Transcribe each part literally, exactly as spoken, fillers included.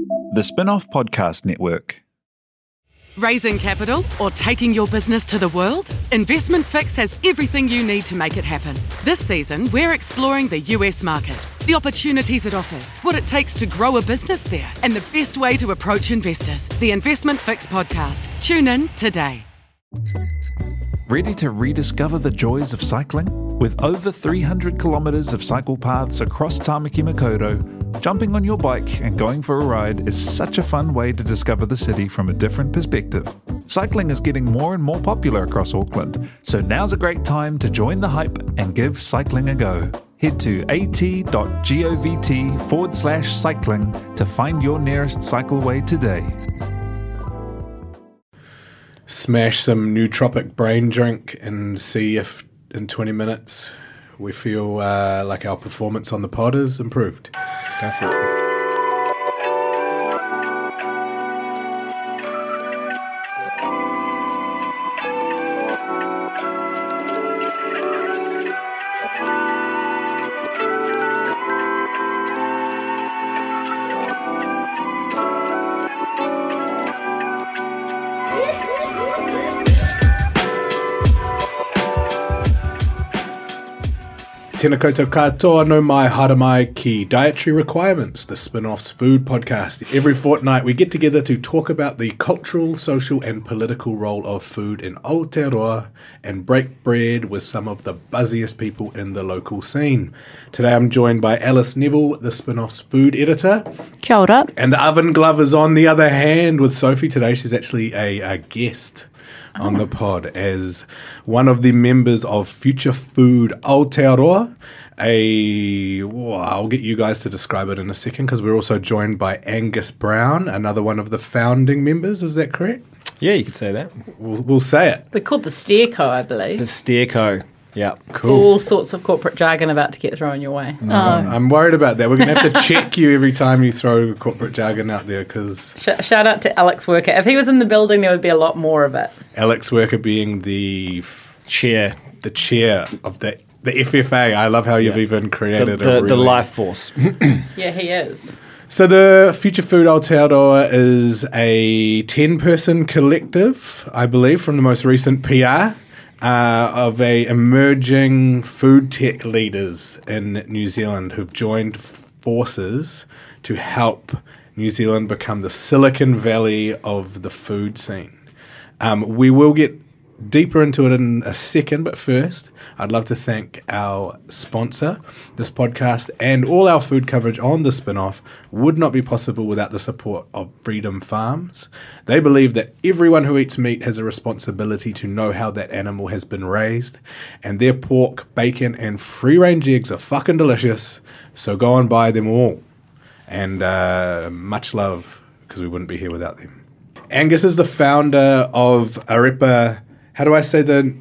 The Spin-Off Podcast Network. Raising capital or taking your business to the world? Investment Fix has everything you need to make it happen. This season, we're exploring the U S market, the opportunities it offers, what it takes to grow a business there, and the best way to approach investors. The Investment Fix podcast. Tune in today. Ready to rediscover the joys of cycling? With over three hundred kilometres of cycle paths across Tāmaki Makaurau, jumping on your bike and going for a ride is such a fun way to discover the city from a different perspective. Cycling is getting more and more popular across Auckland, so now's a great time to join the hype and give cycling a go. Head to at.govt forward slash cycling to find your nearest cycleway today. Smash some nootropic brain drink and see if in twenty minutes we feel uh, like our performance on the pod is improved. Go for it. Tēnā koutou katoa, no mai hara mai ki Dietary Requirements, the Spin-Off's food podcast. Every fortnight we get together to talk about the cultural, social and political role of food in Aotearoa and break bread with some of the buzziest people in the local scene. Today I'm joined by Alice Neville, the Spin-Off's food editor. Kia ora. And the oven glove is on the other hand with Sophie today. She's actually a, a guest on the pod as one of the members of Future Food Aotearoa. A, well, I'll get you guys to describe it in a second because we're also joined by Angus Brown, another one of the founding members. Is that correct? Yeah, you could say that. We'll, we'll say it. We're called the Steerco, I believe. The Steerco. Yeah. Cool. All sorts of corporate jargon about to get thrown your way. No, I'm worried about that. We're going to have to check you every time you throw corporate jargon out there because... Sh- shout out to Alex Worker. If he was in the building, there would be a lot more of it. Alex Worker being the... F- chair. The chair of the, the F F A. I love how you've Yeah. even created the, the, a really... the life force. Yeah, he is. So the Future Food Aotearoa is a ten-person collective, I believe, from the most recent P R. Uh, of a emerging food tech leaders in New Zealand who've joined forces to help New Zealand become the Silicon Valley of the food scene. Um, we will get deeper into it in a second, but first, I'd love to thank our sponsor. This podcast and all our food coverage on the Spin-Off would not be possible without the support of Freedom Farms. They believe that everyone who eats meat has a responsibility to know how that animal has been raised, and their pork, bacon, and free-range eggs are fucking delicious, so go and buy them all. And uh, much love, because we wouldn't be here without them. Angus is the founder of Arepa... How do I say the...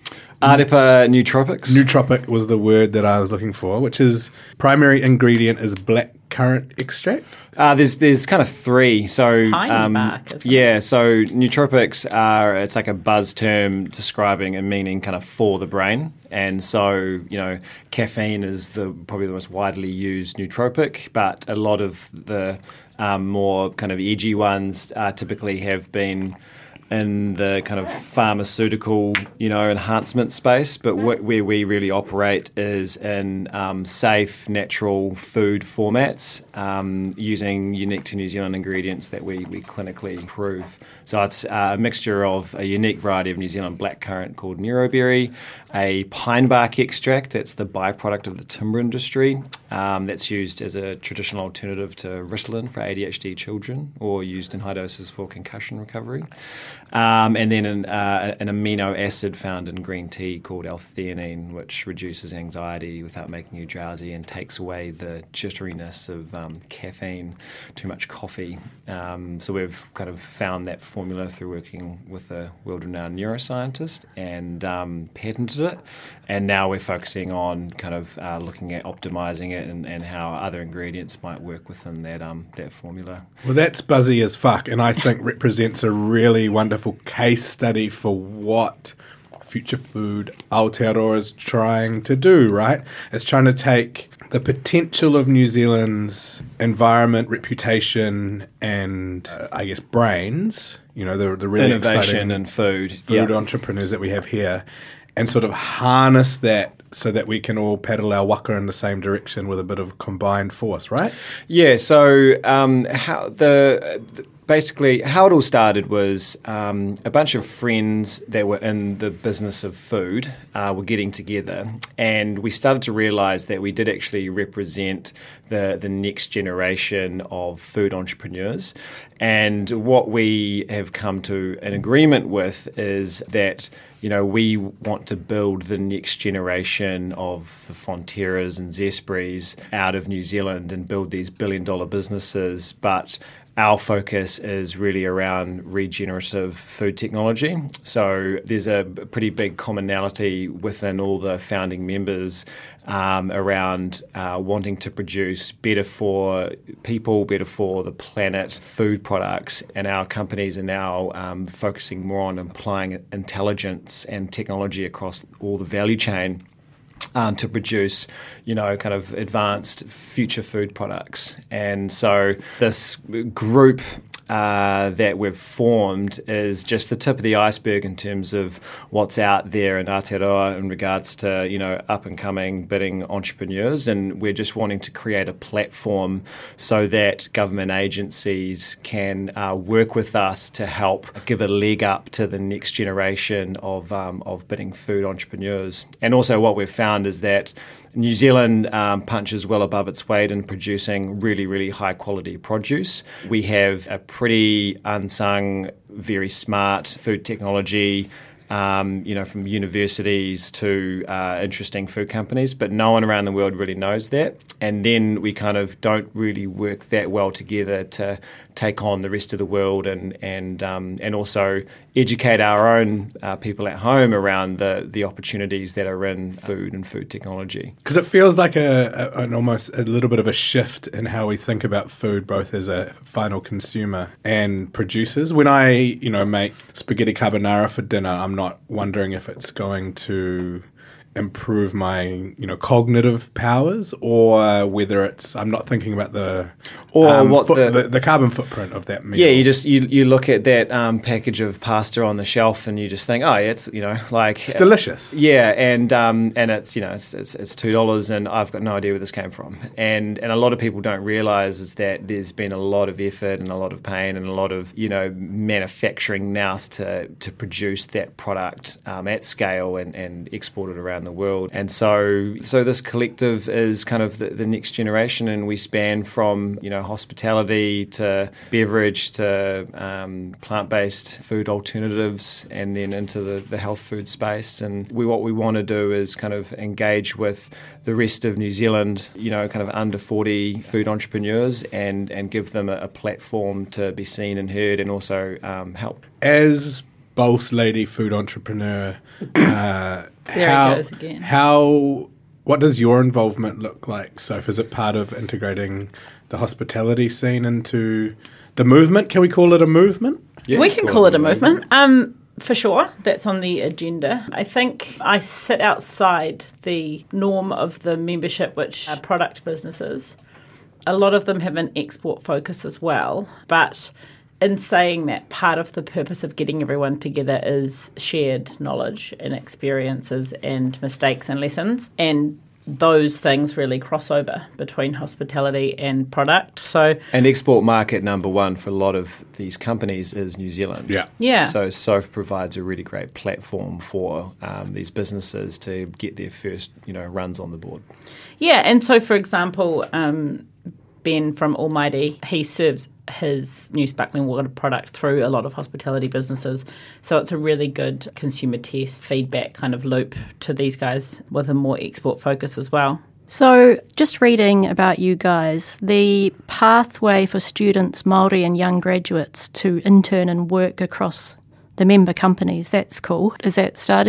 Arepa Nootropics. Nootropic was the word that I was looking for, which is primary ingredient is black currant extract. Uh, there's there's kind of three. So Pine um, bark, isn't yeah, so nootropics are it's like a buzz term describing and meaning kind of for the brain. And so, you know, caffeine is the probably the most widely used nootropic, but a lot of the um, more kind of edgy ones uh, typically have been in the kind of pharmaceutical, you know, enhancement space, but wh- where we really operate is in um, safe, natural food formats um, using unique to New Zealand ingredients that we, we clinically prove. So it's uh, a mixture of a unique variety of New Zealand blackcurrant called Neuroberry, a pine bark extract that's the byproduct of the timber industry um, that's used as a traditional alternative to Ritalin for A D H D children or used in high doses for concussion recovery. Um, and then an, uh, an amino acid found in green tea called L-theanine, which reduces anxiety without making you drowsy and takes away the jitteriness of um, caffeine, too much coffee. Um, so we've kind of found that formula through working with a world-renowned neuroscientist and um, patented it. And now we're focusing on kind of uh, looking at optimizing it and, and how other ingredients might work within that um, that formula. Well, that's buzzy as fuck, and I think represents a really wonderful case study for what Future Food Aotearoa is trying to do, right? It's trying to take the potential of New Zealand's environment, reputation, and uh, I guess brains, you know, the, the really Innovation exciting and food. food Yeah. entrepreneurs that we have here, and sort of harness that so that we can all paddle our waka in the same direction with a bit of combined force, right? Yeah, so um, how the, the basically how it all started was um, a bunch of friends that were in the business of food uh, were getting together, and we started to realise that we did actually represent the the next generation of food entrepreneurs. And what we have come to an agreement with is that, you know, we want to build the next generation of the Fonterras and Zesprys out of New Zealand and build these billion dollar businesses. But our focus is really around regenerative food technology. So there's a pretty big commonality within all the founding members um, around uh, wanting to produce better for people, better for the planet food products. And our companies are now um, focusing more on applying intelligence and technology across all the value chain. Um, to produce, you know, kind of advanced future food products. And so this group uh, that we've formed is just the tip of the iceberg in terms of what's out there in Aotearoa in regards to, you know, up-and-coming budding entrepreneurs. And we're just wanting to create a platform so that government agencies can uh, work with us to help give a leg up to the next generation of um, of budding food entrepreneurs. And also what we've found is that New Zealand um, punches well above its weight in producing really, really high quality produce. We have a pretty unsung, very smart food technology, um, you know, from universities to uh, interesting food companies, but no one around the world really knows that. And then we kind of don't really work that well together to take on the rest of the world and and um, and also educate our own uh, people at home around the the opportunities that are in food and food technology. Because it feels like a, a an almost a little bit of a shift in how we think about food, both as a final consumer and producers. When I, you know, make spaghetti carbonara for dinner, I'm not wondering if it's going to improve my, you know, cognitive powers, or whether it's I'm not thinking about the or um, what foot, the, the the carbon footprint of that meal. Yeah, you just you you look at that um, package of pasta on the shelf and you just think, oh, yeah, it's, you know, like it's delicious. Yeah, and um, and it's, you know, it's it's, it's two dollars, and I've got no idea where this came from. And and a lot of people don't realise is that there's been a lot of effort and a lot of pain and a lot of, you know, manufacturing nous to to produce that product um, at scale and, and export it around the world. And so so this collective is kind of the, the next generation, and we span from, you know, hospitality to beverage to um, plant-based food alternatives, and then into the, the health food space. And we what we want to do is kind of engage with the rest of New Zealand, you know, kind of under forty food entrepreneurs, and, and give them a, a platform to be seen and heard, and also um, help. As boss lady food entrepreneur, uh, There how, it goes again. how, what does your involvement look like, Soph? Is it part of integrating the hospitality scene into the movement? Can we call it a movement? Yeah, we can call it a movement. Um, for sure, that's on the agenda. I think I sit outside the norm of the membership, which are product businesses. A lot of them have an export focus as well, but in saying that, part of the purpose of getting everyone together is shared knowledge and experiences and mistakes and lessons. And those things really cross over between hospitality and product. So, and export market number one for a lot of these companies is New Zealand. Yeah. Yeah. So Soph provides a really great platform for um, these businesses to get their first, you know, runs on the board. Yeah, and so, for example, um, Ben from Almighty, he serves his new sparkling water product through a lot of hospitality businesses. So it's a really good consumer test feedback kind of loop to these guys with a more export focus as well. So just reading about you guys, the pathway for students, Māori and young graduates to intern and work across the member companies, that's cool. Is that started yet?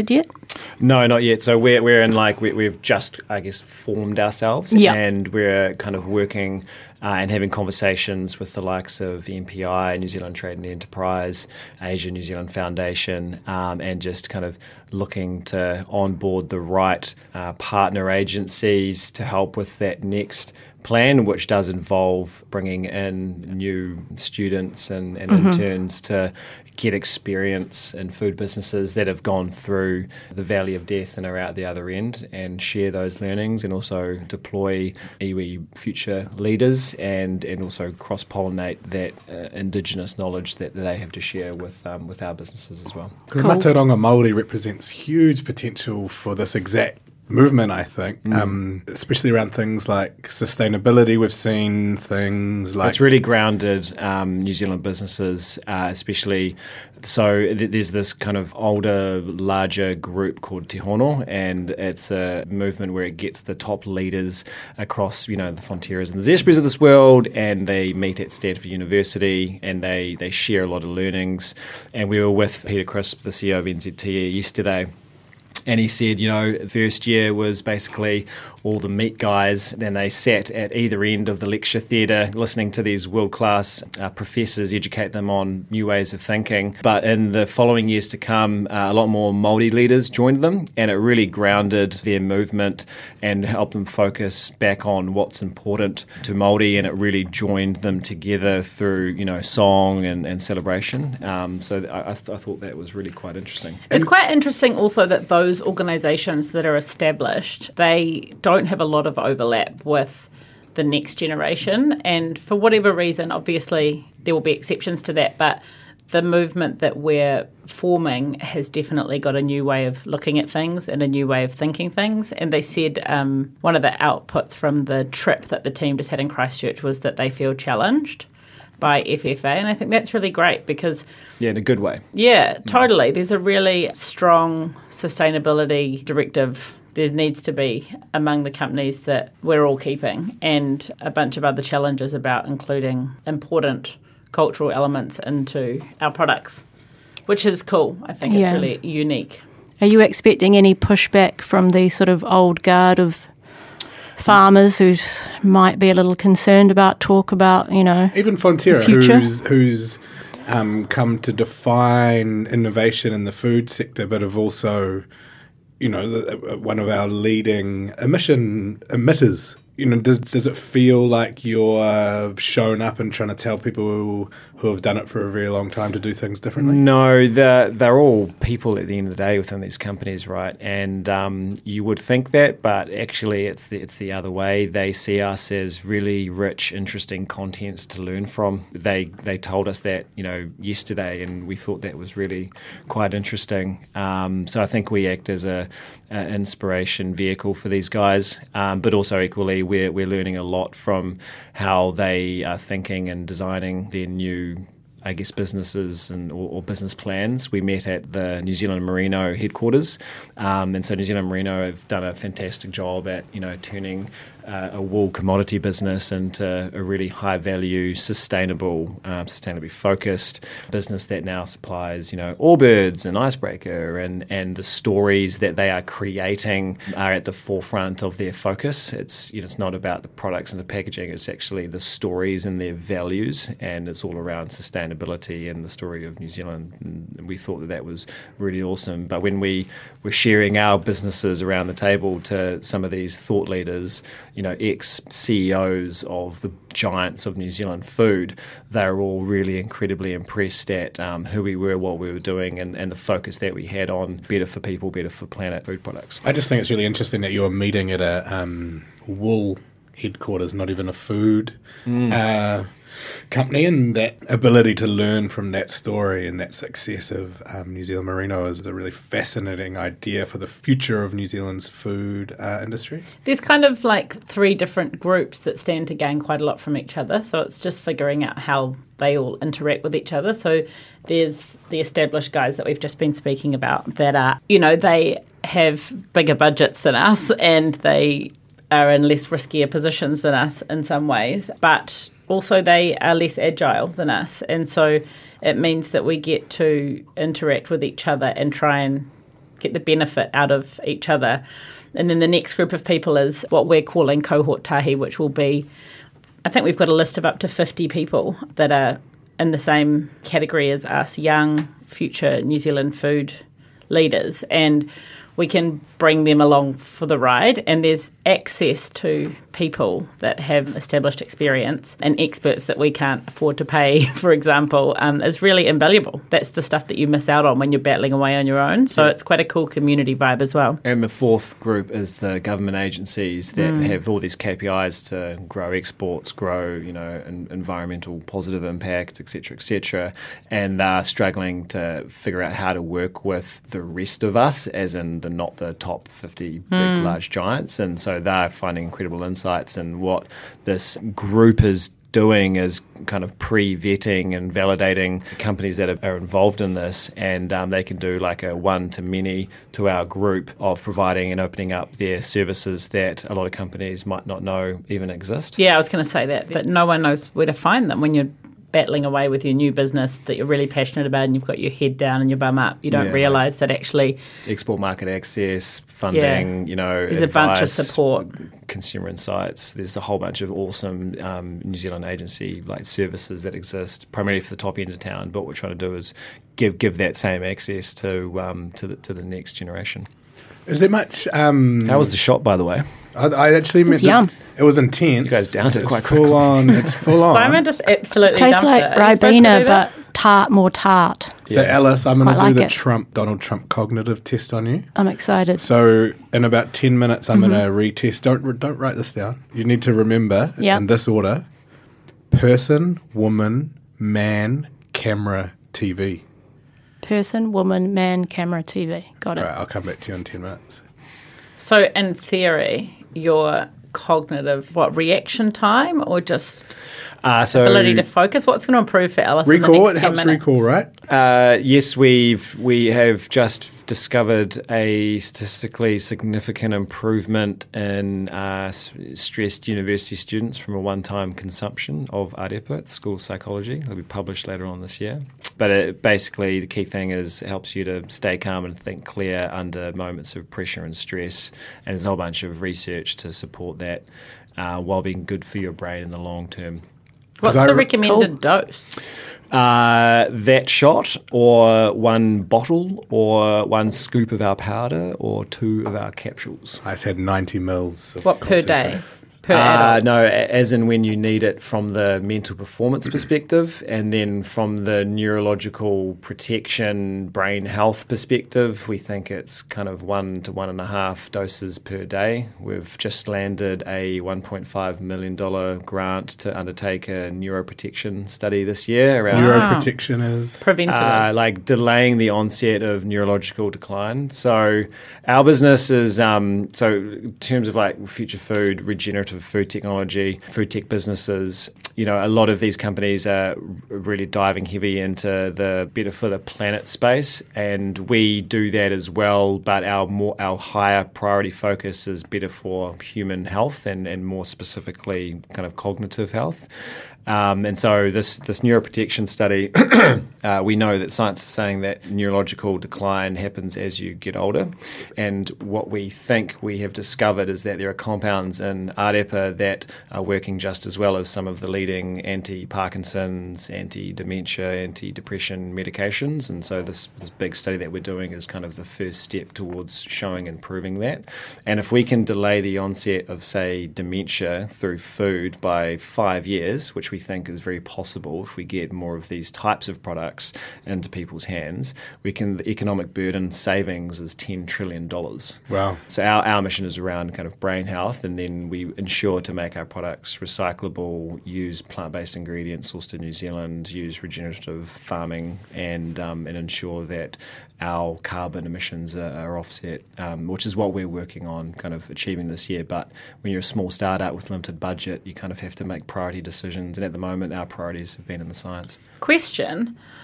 No, not yet. So we're we're in like we, we've just I guess formed ourselves, Yeah. and we're kind of working uh, and having conversations with the likes of the N P I, New Zealand Trade and Enterprise, Asia New Zealand Foundation, um, and just kind of looking to onboard the right uh, partner agencies to help with that next plan, which does involve bringing in new students and, and mm-hmm. interns to get experience in food businesses that have gone through the valley of death and are out the other end, and share those learnings, and also deploy iwi future leaders, and, and also cross-pollinate that uh, Indigenous knowledge that they have to share with um, with our businesses as well. Because Cool. Matauranga Māori represents huge potential for this exact movement, I think, mm. um, especially around things like sustainability. We've seen things like... It's really grounded um, New Zealand businesses, uh, especially... So th- there's this kind of older, larger group called Te Hono, and it's a movement where it gets the top leaders across, you know, the Fonterras and the Zespris of this world, and they meet at Stanford University, and they, they share a lot of learnings. And we were with Peter Crisp, the C E O of N Z T E, yesterday, and he said, you know, the first year was basically all the meat guys. Then they sat at either end of the lecture theatre listening to these world-class uh, professors educate them on new ways of thinking. But in the following years to come, uh, a lot more Māori leaders joined them, and it really grounded their movement and helped them focus back on what's important to Māori, and it really joined them together through, you know, song and, and celebration. Um, so I, I, th- I thought that was really quite interesting. It's quite interesting also that those organisations that are established, they don't have a lot of overlap with the next generation, and for whatever reason, obviously there will be exceptions to that, but the movement that we're forming has definitely got a new way of looking at things and a new way of thinking things. And they said um, one of the outputs from the trip that the team just had in Christchurch was that they feel challenged by F F A, and I think that's really great because... Yeah, in a good way. Yeah, totally. There's a really strong sustainability directive there needs to be among the companies that we're all keeping, and a bunch of other challenges about including important cultural elements into our products, which is cool. I think Yeah. it's really unique. Are you expecting any pushback from the sort of old guard of farmers who might be a little concerned about talk about, you know, Even Fonterra, future? who's who's um, come to define innovation in the food sector, but have also, you know, the, one of our leading emission emitters. You know, does does it feel like you're showing up and trying to tell people who, who have done it for a very long time to do things differently? No, they're, they're all people at the end of the day within these companies, right? And um, you would think that, but actually it's the, it's the other way. They see us as really rich, interesting content to learn from. They they told us that, you know, yesterday, and we thought that was really quite interesting. Um, so I think we act as a, a inspiration vehicle for these guys, um, but also equally we're we're learning a lot from how they are thinking and designing their new, I guess, businesses and or, or business plans. We met at the New Zealand Merino headquarters, um, and so New Zealand Merino have done a fantastic job at, you know, turning uh, a wool commodity business into a really high value, sustainable, um, sustainably focused business that now supplies, you know, Allbirds and Icebreaker, and and the stories that they are creating are at the forefront of their focus. It's, you know, it's not about the products and the packaging. It's actually the stories and their values, and it's all around sustainability and the story of New Zealand. And we thought that that was really awesome. But when we were sharing our businesses around the table to some of these thought leaders, you know, ex-C E Os of the giants of New Zealand food, they were all really incredibly impressed at um, who we were, what we were doing, and, and the focus that we had on better for people, better for planet food products. I just think it's really interesting that you're meeting at a um, wool headquarters, not even a food mm. uh, company, and that ability to learn from that story and that success of um, New Zealand Merino is a really fascinating idea for the future of New Zealand's food uh, industry. There's kind of like three different groups that stand to gain quite a lot from each other, so it's just figuring out how they all interact with each other. So there's the established guys that we've just been speaking about that are, you know, they have bigger budgets than us, and they are in less riskier positions than us in some ways, but also they are less agile than us. And so it means that we get to interact with each other and try and get the benefit out of each other. And then the next group of people is what we're calling cohort tahi, which will be, I think we've got a list of up to fifty people that are in the same category as us, young, future New Zealand food leaders. And we can bring them along for the ride, and there's access to people that have established experience and experts that we can't afford to pay, for example, um, is really invaluable. That's the stuff that you miss out on when you're battling away on your own. So yeah. It's quite a cool community vibe as well. And the fourth group is the government agencies that mm. have all these K P Is to grow exports, grow, you know, en- environmental positive impact, et cetera, et cetera, and are struggling to figure out how to work with the rest of us, as in the not the top fifty big, mm. large giants. And so they're finding incredible insights, and what this group is doing is kind of pre-vetting and validating companies that are involved in this, and um, they can do like a one-to-many to our group of providing and opening up their services that a lot of companies might not know even exist. Yeah, I was going to say that, but no one knows where to find them when you're battling away with your new business that you're really passionate about and you've got your head down and your bum up. You don't yeah. realise that actually... Export market access, funding, yeah. you know, there's advice, a bunch of support. Consumer insights. There's a whole bunch of awesome um, New Zealand agency like services that exist, primarily for the top end of town. But what we're trying to do is give give that same access to um, to the to the next generation. Is there much... Um, How was the shot, by the way? I, I actually meant yum. It was intense. You guys downed it it's quite full quickly. on. It's full on. Simon just absolutely Tastes dumped like it. Are you supposed to Ribena, do that? but tart, more tart. So, Yeah. Alice, I'm going to Quite do like the it. Trump, Donald Trump cognitive test on you. I'm excited. So, in about ten minutes, I'm Mm-hmm. going to retest. Don't don't write this down. You need to remember Yep. in this order: person, woman, man, camera, T V. Person, woman, man, camera, T V. Got it. All right, I'll come back to you in ten minutes. So in theory, your cognitive, what, reaction time or just Uh, so ability to focus? What's going to improve for Alice Recall. in the It next ten helps minutes? recall, right? Uh, yes, we've we have just discovered a statistically significant improvement in uh, s- stressed university students from a one-time consumption of Arepa at the School of Psychology. It'll be published later on this year. But it, basically, the key thing is it helps you to stay calm and think clear under moments of pressure and stress. And there's a whole bunch of research to support that, uh, while being good for your brain in the long term. What's I the re- recommended dose? Uh, that shot, or one bottle, or one scoop of our powder, or two of our capsules. I just had ninety mils. Of What, per day? concentrate. Per Uh, adult? no, a- as in when you need it from the mental performance perspective, and then from the neurological protection, brain health perspective, we think it's kind of one to one and a half doses per day. We've just landed a one point five million dollars grant to undertake a neuroprotection study this year around Neuroprotection is. Preventative. uh, like delaying the onset of neurological decline. So our business is, um, so in terms of like future food, regenerative food technology, food tech businesses, you know, a lot of these companies are really diving heavy into the better for the planet space, and we do that as well, but our more our higher priority focus is better for human health and, and more specifically kind of cognitive health. Um, and so this this neuroprotection study, uh, we know that science is saying that neurological decline happens as you get older. And what we think we have discovered is that there are compounds in Arepa that are working just as well as some of the leading anti-Parkinson's, anti-dementia, anti-depression medications. And so this, this big study that we're doing is kind of the first step towards showing and proving that. And if we can delay the onset of, say, dementia through food by five years, which we think is very possible if we get more of these types of products into people's hands, we can, the economic burden savings is ten trillion dollars. Wow. So our, our mission is around kind of brain health, and then we ensure to make our products recyclable, use plant-based ingredients sourced in New Zealand, use regenerative farming, and um, and ensure that our carbon emissions are, are offset, um, which is what we're working on kind of achieving this year. But when you're a small startup with limited budget, you kind of have to make priority decisions. And at the moment, our priorities have been in the science. Question.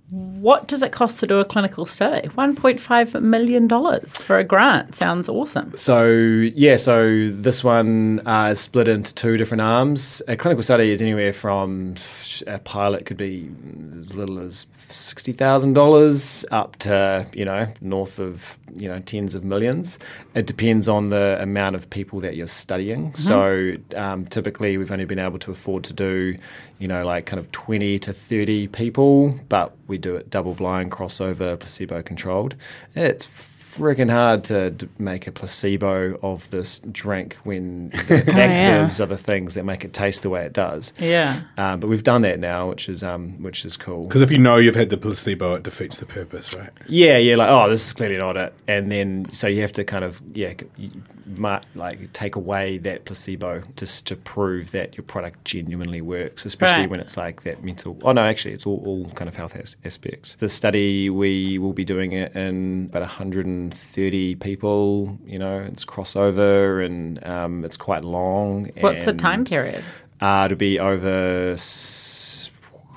What does it cost to do a clinical study? one point five million dollars for a grant. Sounds awesome. So, yeah, so this one uh, is split into two different arms. A clinical study is anywhere from, a pilot could be as little as sixty thousand dollars up to, you know, north of, you know, tens of millions. It depends on the amount of people that you're studying. Mm-hmm. So um, typically we've only been able to afford to do, you know, like kind of twenty to thirty people, but we do it double-blind, crossover, placebo-controlled. It's freaking hard to d- make a placebo of this drink when the Oh, actives yeah. are the things that make it taste the way it does. Yeah. Um, but we've done that now, which is um, which is cool. Because if you know you've had the placebo, it defeats the purpose, right? Yeah, yeah, like, oh, this is clearly not it. And then, so you have to kind of, yeah, you might, like, take away that placebo just to prove that your product genuinely works, especially Right. when it's like that mental, oh, no, actually, it's all, all kind of health as- aspects. The study, we will be doing it in about one hundred thirty people, you know, it's crossover and um, it's quite long. What's the and, time period? Uh, it'll be over s-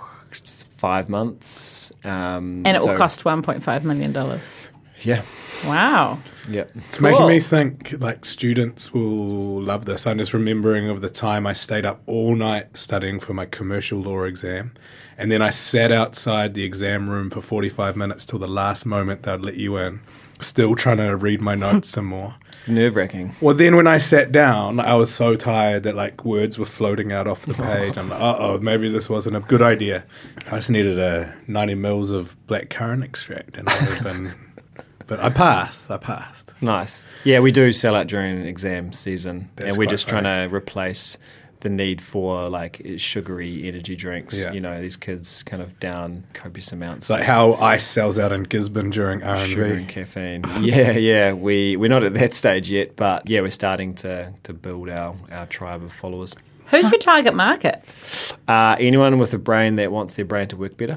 five months. Um, And it will so- cost one point five million dollars. Yeah. Wow. Yeah. It's making Cool. me think like students will love this. I'm just remembering of the time I stayed up all night studying for my commercial law exam. And then I sat outside the exam room for forty-five minutes till the last moment they'd let you in, still trying to read my notes some more. It's nerve-wracking. Well, then when I sat down, I was so tired that like words were floating out off the page. I'm like, uh-oh, maybe this wasn't a good idea. I just needed a ninety mils of blackcurrant extract and I would have been... But I passed. I passed. Nice. Yeah, we do sell out during exam season, That's and we're quite just trying funny. to replace the need for like sugary energy drinks. Yeah. You know, these kids kind of down copious amounts It's like how ice sells out in Gisborne during R of and sugar and V. caffeine. yeah, yeah. We we're not at that stage yet, but yeah, we're starting to to build our our tribe of followers. Who's your target market? Uh, anyone with a brain that wants their brain to work better.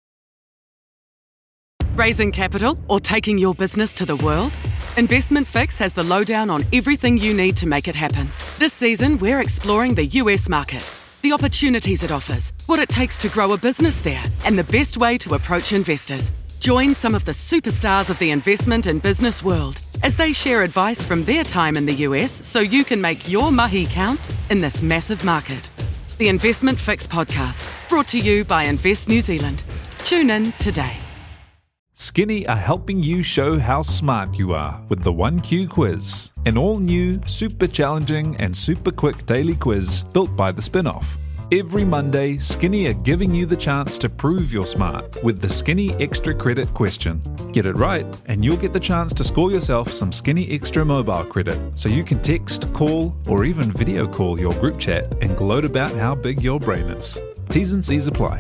Raising capital or taking your business to the world? Investment Fix has the lowdown on everything you need to make it happen. This season, we're exploring the U S market, the opportunities it offers, what it takes to grow a business there, and the best way to approach investors. Join some of the superstars of the investment and business world as they share advice from their time in the U S so you can make your mahi count in this massive market. The Investment Fix podcast, brought to you by Invest New Zealand. Tune in today. Skinny are helping you show how smart you are with the one Q quiz, an all-new, super challenging and super quick daily quiz built by the Spinoff. Every Monday, Skinny are giving you the chance to prove you're smart with the Skinny Extra Credit question. Get it right, and you'll get the chance to score yourself some Skinny Extra mobile credit so you can text, call, or even video call your group chat and gloat about how big your brain is. T's and C's apply.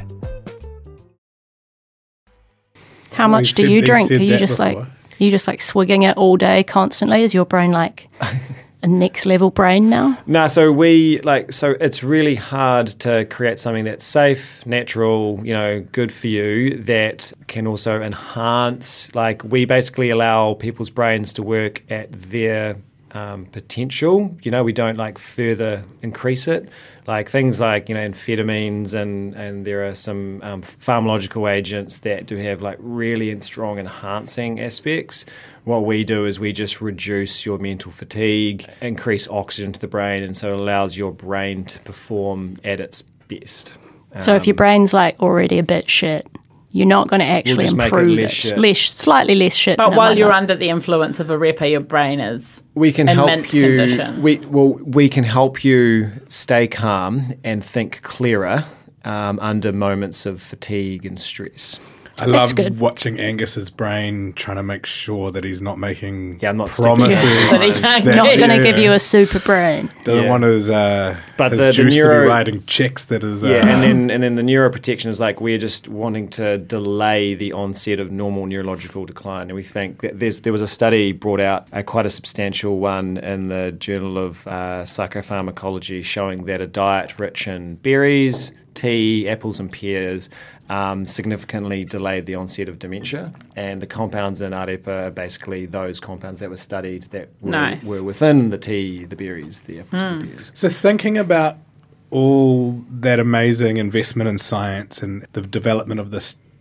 How much They do said- you they drink? said Are you that just like before. you just like swigging it all day constantly? Is your brain like a next level brain now? No, so we like so it's really hard to create something that's safe, natural, you know, good for you that can also enhance. Like we basically allow people's brains to work at their um, potential. You know, we don't like further increase it. Like things like, you know, amphetamines and, and there are some um, pharmacological agents that do have like really and strong enhancing aspects. What we do is we just reduce your mental fatigue, increase oxygen to the brain, and so it allows your brain to perform at its best. So if your Um, brain's like already a bit shit, you're not going to actually just make it improve less it. shit. Less, slightly less shit. But than it while might you're not. under the influence of a Arepa, your brain is we can in help mint you. condition. We well, we can help you stay calm and think clearer um, under moments of fatigue and stress. I That's love good. watching Angus's brain trying to make sure that he's not making Yeah, I'm not promises. sticking- That he can't that- get. not going to yeah. give you a super brain. Doesn't Yeah. want his, uh, But his the- the juice to neuro- be writing checks that is... Uh, Yeah, and then and then the neuroprotection is like we're just wanting to delay the onset of normal neurological decline, and we think that there's there was a study brought out, uh, quite a substantial one in the Journal of uh, Psychopharmacology, showing that a diet rich in berries, tea, apples, and pears um, significantly delayed the onset of dementia, and the compounds in Arepa are basically those compounds that were studied that were, Nice. were within the tea, the berries, the apples, and the pears. So thinking about all that amazing investment in science and the development of this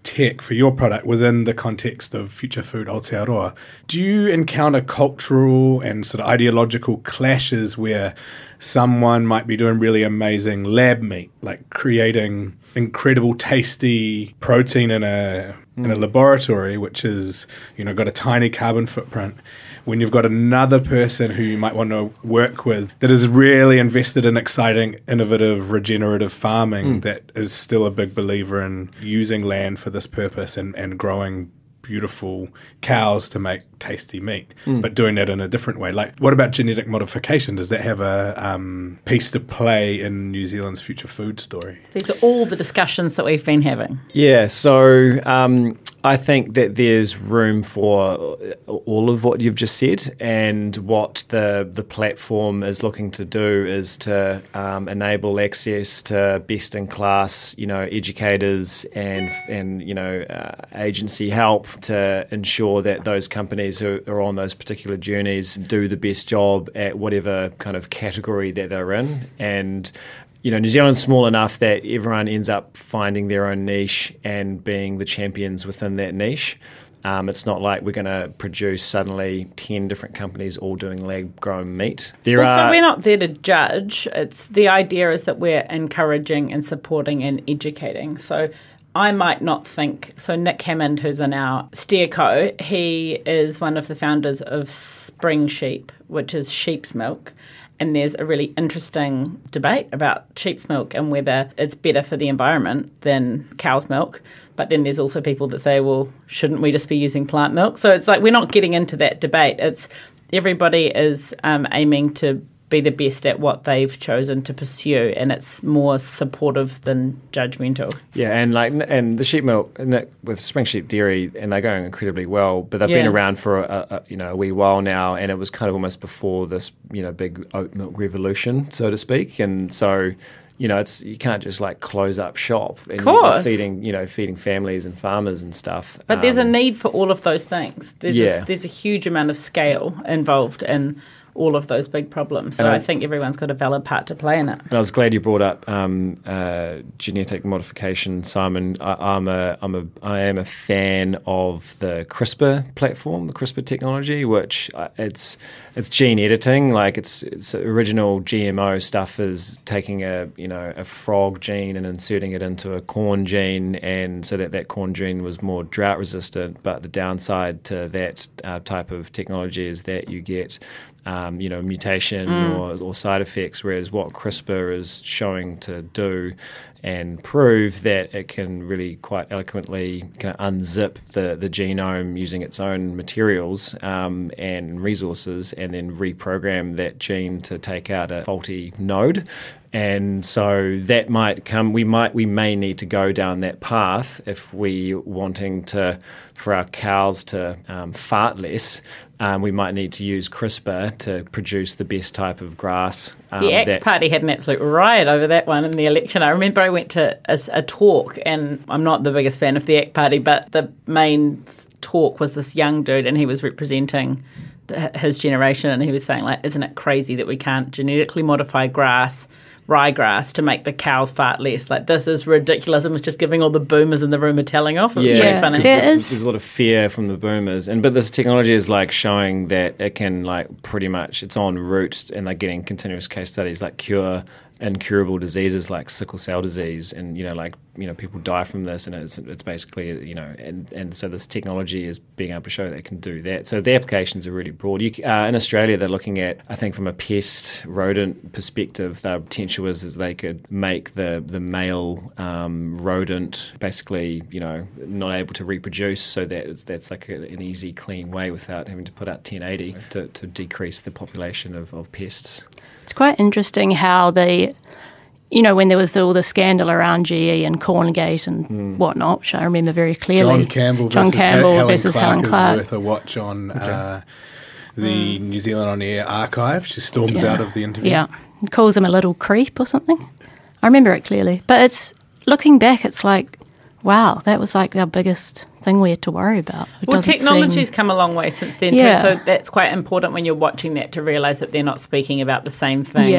tech for your product within the context of Future Food Aotearoa. Do you encounter cultural and sort of ideological clashes where someone might be doing really amazing lab meat, like creating incredible tasty protein in a mm. in a laboratory, which is, you know, got a tiny carbon footprint, when you've got another person who you might want to work with that is really invested in exciting, innovative, regenerative farming mm. that is still a big believer in using land for this purpose and, and growing beautiful cows to make tasty meat, mm. but doing that in a different way. Like, what about genetic modification? Does that have a um, piece to play in New Zealand's future food story? These are all the discussions that we've been having. Yeah, so um, I think that there's room for all of what you've just said, and what the the platform is looking to do is to um, enable access to best-in-class, you know, educators and and you know uh, agency help to ensure that those companies who are on those particular journeys do the best job at whatever kind of category that they're in. And you know, New Zealand's small enough that everyone ends up finding their own niche and being the champions within that niche. Um, it's not like we're going to produce suddenly ten different companies all doing lab-grown meat. There well, are. So we're not there to judge. It's the idea is that we're encouraging and supporting and educating. So I might not think, so Nick Hammond, who's in our steerco, he is one of the founders of Spring Sheep, which is sheep's milk. And there's a really interesting debate about sheep's milk and whether it's better for the environment than cow's milk. But then there's also people that say, well, shouldn't we just be using plant milk? So it's like we're not getting into that debate. It's everybody is um, aiming to be the best at what they've chosen to pursue, and it's more supportive than judgmental. Yeah, and like and the sheep milk with Spring Sheep Dairy, and they're going incredibly well, but they've yeah. been around for a, a you know a wee while now, and it was kind of almost before this you know big oat milk revolution, so to speak, and so. You know, it's you can't just like close up shop and you're feeding, you know, feeding families and farmers and stuff. But um, there's a need for all of those things. There's yeah. a, there's a huge amount of scale involved in all of those big problems. So I, I think everyone's got a valid part to play in it. And I was glad you brought up um, uh, genetic modification, Simon. I, I'm a, I'm a, I am a fan of the CRISPR platform, the CRISPR technology, which uh, it's it's gene editing. Like it's, it's original G M O stuff is taking a you know a frog gene and inserting it into a corn gene, and so that that corn gene was more drought resistant. But the downside to that uh, type of technology is that you get Um, you know, mutation mm. or, or side effects, whereas what CRISPR is showing to do and prove that it can really quite eloquently kind of unzip the, the genome using its own materials um, and resources, and then reprogram that gene to take out a faulty node. And so that might come. We might, we may need to go down that path if we wanting to, for our cows to um, fart less. Um, we might need to use CRISPR to produce the best type of grass. Um, the ACT Party had an absolute riot over that one in the election. I remember I went to a, a talk, and I'm not the biggest fan of the ACT Party, but the main talk was this young dude, and he was representing the, his generation, and he was saying, like, isn't it crazy that we can't genetically modify grass, ryegrass, to make the cows fart less? Like, this is ridiculous. And was just giving all the boomers in the room a telling off. It was yeah, very funny. There there's, is. there's a lot of fear from the boomers, and but this technology is like showing that it can like pretty much it's en route, and like getting continuous case studies like cure incurable diseases like sickle cell disease, and you know like you know people die from this, and it's it's basically you know and, and so this technology is being able to show that it can do that. So the applications are really broad. You, uh, in Australia, they're looking at, I think from a pest rodent perspective, the potential is, is they could make the the male um, rodent basically you know not able to reproduce, so that it's, that's like a, an easy clean way without having to put out ten eighty to, to decrease the population of, of pests. It's quite interesting how the, you know, when there was all the scandal around G E and Corngate and mm. whatnot, which I remember very clearly. John Campbell John versus, Campbell Helen versus Clark Helen Clark. is worth a watch on uh, the mm. New Zealand On Air archive. She storms yeah. out of the interview. Yeah, calls him a little creep or something. I remember it clearly. But it's looking back, it's like, wow, that was like our biggest thing we had to worry about. It well, technology's seem... come a long way since then yeah. too, so that's quite important when you're watching that to realise that they're not speaking about the same thing. Yeah.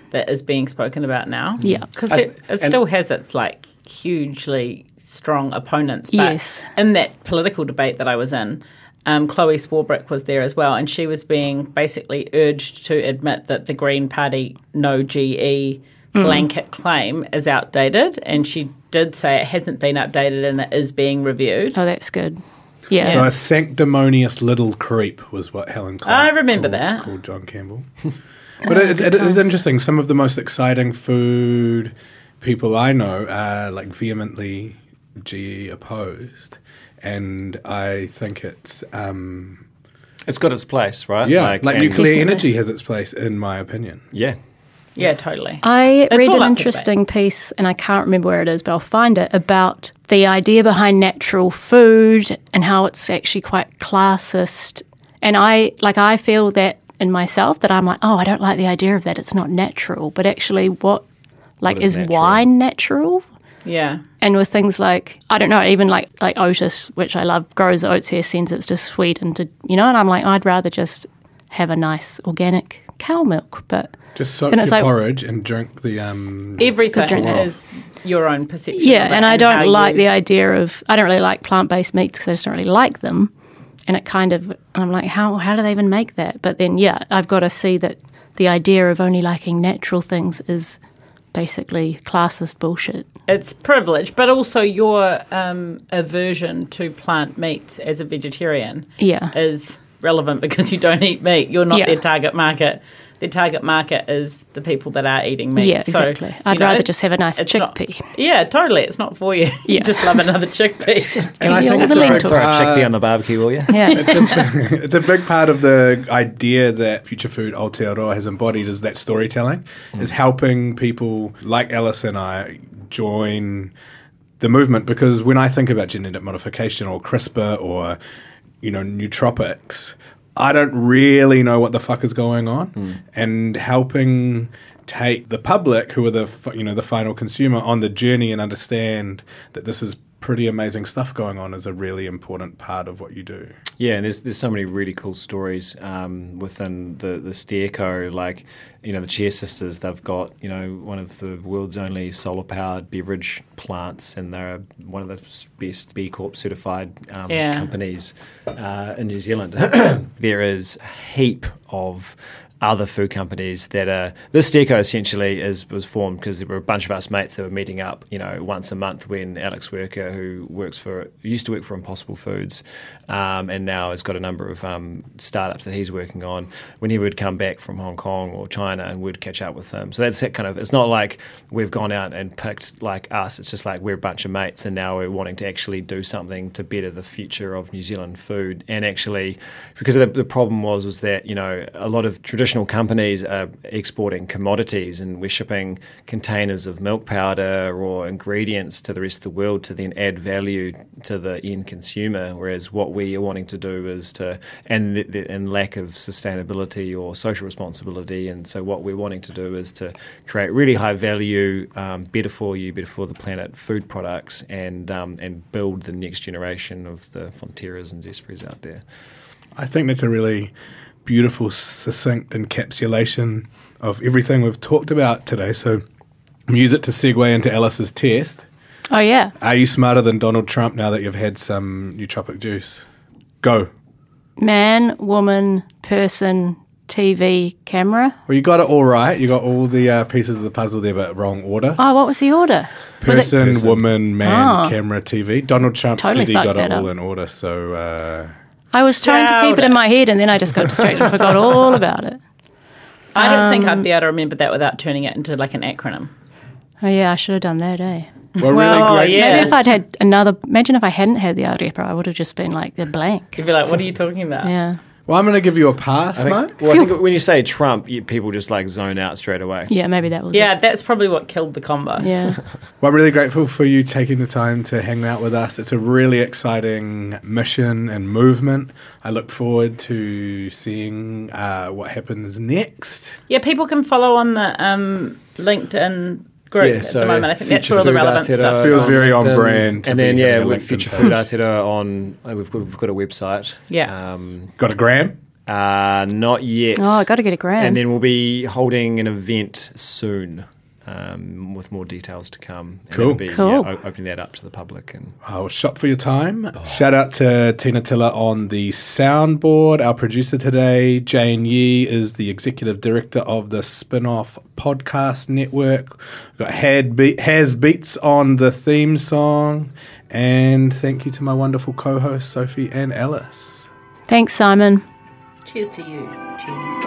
that is being spoken about now. Yeah. Because I- it, it and- still has its, like, hugely strong opponents. But Yes. in that political debate that I was in, um, Chloe Swarbrick was there as well, and she was being basically urged to admit that the Green Party no G E blanket claim is outdated, and she did say it hasn't been updated and it is being reviewed. Oh, that's good. Yeah. So a sanctimonious little creep was what Helen Clark I remember called, that. called John Campbell. But it, it, it is interesting. Some of the most exciting food people I know are like vehemently G E opposed, and I think it's um, It's got its place, right? yeah, like, and- nuclear Definitely. energy has its place, in my opinion. Yeah. Yeah, totally. I That's read all an up for interesting piece, and I can't remember where it is, but I'll find it, about the idea behind natural food and how it's actually quite classist. And I, like, I feel that in myself, that I'm like, oh, I don't like the idea of that. It's not natural. But actually, what, like, What is is natural? wine natural? Yeah. And with things like, I don't know, even like like Otis, which I love, grows oats here, sends it to sweet into, you know, and I'm like, I'd rather just have a nice organic cow milk. But Just soak Then your it's like- porridge and drink the um. Everything drink that. is your own perception. yeah, of it and I how don't like you- the idea of, I don't really like plant-based meats because I just don't really like them. And it kind of, I'm like, how how do they even make that? But then, yeah, I've got to see that the idea of only liking natural things is basically classist bullshit. It's privilege, but also your um, aversion to plant meats as a vegetarian Yeah. is relevant because you don't eat meat. You're not Yeah. their target market. Their target market is the people that are eating meat. Yeah, So, exactly. you I'd know, rather it- just have a nice it's not- chickpea. yeah, totally. It's not for you. You Yeah. just love another chickpea. And I Yeah, think all it's the a big lentils. Throw a part- chickpea on the barbecue, will you? Yeah. it's a big part of the idea that Future Food Aotearoa has embodied is that storytelling, is helping people like Alice and I join the movement. Because when I think about genetic modification or CRISPR or, you know, nootropics, I don't really know what the fuck is going on. And helping take the public, who are the fi- you know the final consumer, on the journey and understand that this is pretty amazing stuff going on is a really important part of what you do. Yeah, and there's there's so many really cool stories um, within the the Steerco. Like, you know, the Cheer Sisters, they've got, you know, one of the world's only solar powered beverage plants, and they're one of the best B Corp certified um, Yeah. companies uh, in New Zealand. There is a heap of other food companies that are. This Steerco essentially is was formed because there were a bunch of us mates that were meeting up, you know, once a month when Alex Worker, who works for used to work for Impossible Foods, um, and now has got a number of um, startups that he's working on. When he would come back from Hong Kong or China, and we'd catch up with him. So that's that kind of. It's not like we've gone out and picked like us. It's just like we're a bunch of mates, and now we're wanting to actually do something to better the future of New Zealand food. And actually, because the, the problem was was that, you know, a lot of traditional companies are exporting commodities, and we're shipping containers of milk powder or ingredients to the rest of the world to then add value to the end consumer. Whereas what we are wanting to do is to, and the, the, and lack of sustainability or social responsibility, and so what we're wanting to do is to create really high value, um, better for you, better for the planet food products, and um, and build the next generation of the Fonterras and Zespreys out there. I think that's a really beautiful, succinct encapsulation of everything we've talked about today. So use it to segue into Alice's test. Oh, yeah. Are you smarter than Donald Trump now that you've had some nootropic juice? Go. Man, woman, person, T V, camera. Well, you got it all right. You got all the uh, pieces of the puzzle there, but wrong order. Oh, what was the order? Was it Person, Person. woman, man, Oh. camera, T V. Donald Trump Totally said he fucked got it that all up. in order. So uh, I was trying to keep it in my head, and then I just got distracted and forgot all about it. I don't think Um, I'd be able to remember that without turning it into like an acronym. Oh, yeah, I should have done that, eh? we're Well, really great. yeah. Maybe if I'd had another, imagine if I hadn't had the arepa, I would have just been like the blank. You'd be like, what are you talking about? Yeah. Well, I'm going to give you a pass, I think, Mark. well, I think when you say Trump, you, people just like zone out straight away. Yeah, maybe that was Yeah, that's probably what killed the combo. it. Yeah. Well, I'm really grateful for you taking the time to hang out with us. It's a really exciting mission and movement. I look forward to seeing uh, what happens next. Yeah, people can follow on the um, LinkedIn group Yeah, at so the moment. I think that's Future where all the Food relevant Aotearoa stuff Feels is. on very on LinkedIn. brand to And then be yeah, having a with LinkedIn Future page. Food Aotearoa on, uh, we've got, we've got a website. Yeah. Um, Got a gram? Uh, not yet. Oh, I got to get a grant. And then we'll be holding an event soon. Um, with more details to come. And Cool. we'll be, Cool. Yeah, o- opening that up to the public. And Oh, shot for your time. Shout out to Tina Tiller on the soundboard, our producer today. Jane Yee is the executive director of the Spin-Off Podcast Network. We've got Had Be- Has Beats on the theme song. And thank you to my wonderful co-hosts, Sophie and Alice. Thanks, Simon. Cheers to you. Cheers.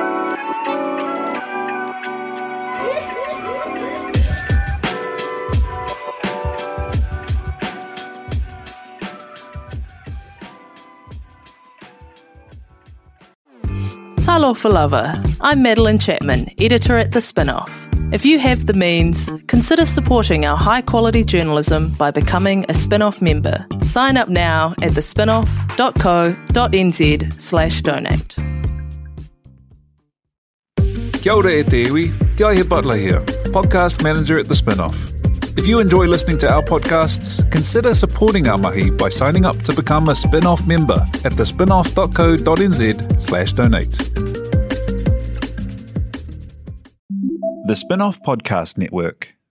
Talofa Lover. I'm Madeline Chapman, editor at The Spin-Off. If you have the means, consider supporting our high-quality journalism by becoming a Spin-Off member. Sign up now at thespinoff.co.nz slash donate. Kia ora e te iwi, Te Aihe Butler here, podcast manager at The Spin-Off. If you enjoy listening to our podcasts, consider supporting our mahi by signing up to become a Spin-Off member at thespinoff.co.nz slash donate. The Spin-Off Podcast Network.